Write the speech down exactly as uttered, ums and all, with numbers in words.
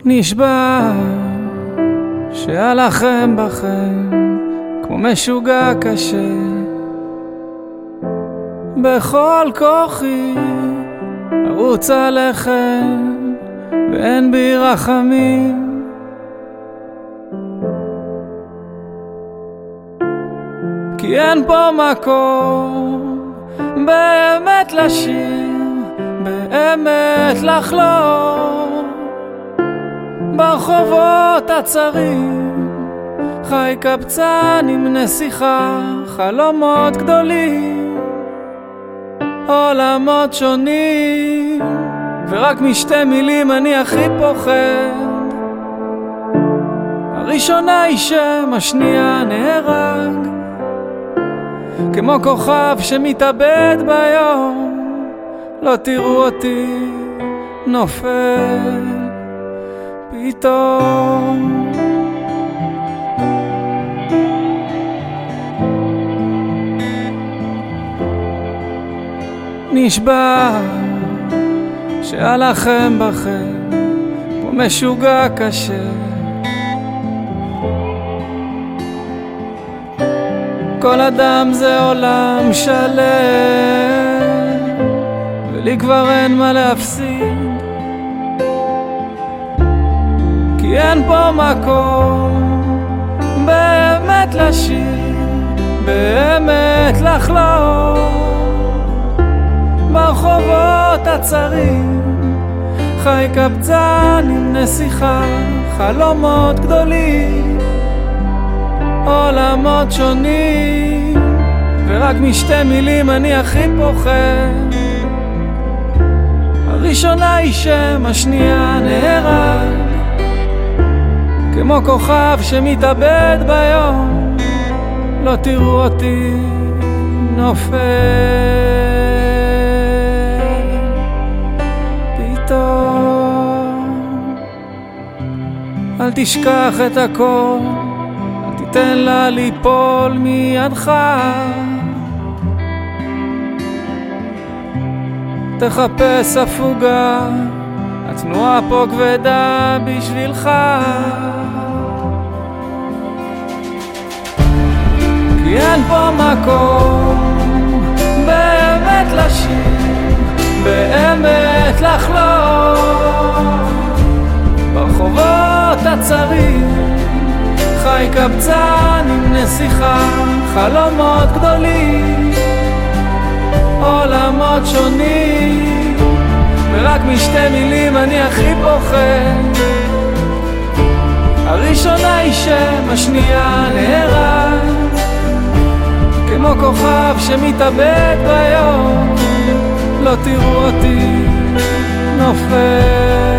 נשבע שהלחם בכם כמו משוגע קשה, בכל כוחי ארוץ עליכם ואין בי רחמים. כי אין פה מקום באמת לשיר, באמת לחלום, ברחובות הצרים חי קבצן עם נסיכה, חלומות גדולים, עולמות שונים, ורק משתי מילים אני הכי פוחד. הראשונה היא שם, השנייה נהרג, כמו כוכב שמתאבד ביום, לא תראו אותי נופל פתאום. נשבע שהלחם בכם כמו משוגע קשה, כל אדם זה עולם שלם, ולי כבר אין מה להפסיד. כי אין פה מקום באמת לשיר, באמת לחלום, ברחובות הצרים חי קבצן עם נסיכה, חלומות גדולים, עולמות שונים, ורק משתי מילים אני הכי פוחד. הראשונה היא שם, השנייה נהרג, כמו כוכב שמתאבד ביום, לא תראו אותי נופל פתאום. אל תשכח את הכל, תן לה ליפול מידך, תחפש הפוגה, התנועה פה כבדה בשבילך. כי אין פה מקום באמת לשיר, באמת לחלום, ברחובות הצרים חי קבצן עם נסיכה, חלומות גדולים, עולמות שונים, ורק משתי מילים אני הכי פוחד. הראשונה היא שם, השנייה נהרג, כמו כוכב שמתאבד ביום, לא תראו אותי נופל